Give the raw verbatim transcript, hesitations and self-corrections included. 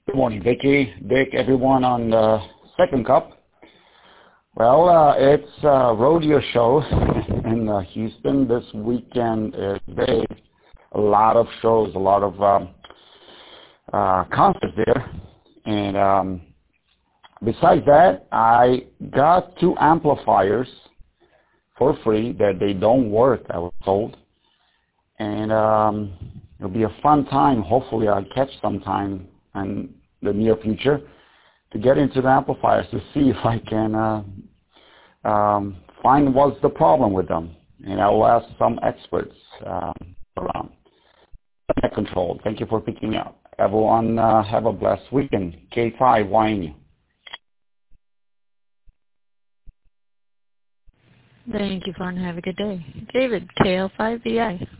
Good morning, Vicky, Dick, everyone on the second cup. Well, uh, it's a rodeo show in uh, Houston this weekend. Is big. A lot of shows, a lot of um, uh, concerts there. And um, besides that, I got two amplifiers for free that they don't work, I was told. And um, it'll be a fun time. Hopefully I'll catch some time in the near future to get into the amplifiers to see if I can uh, um, find what's the problem with them. And I will ask some experts um, around. Net control. Thank you for picking me up. Everyone uh, have a blessed weekend. K five, Y N U. Thank you, Vaughn. Have a good day. David, K L five V I.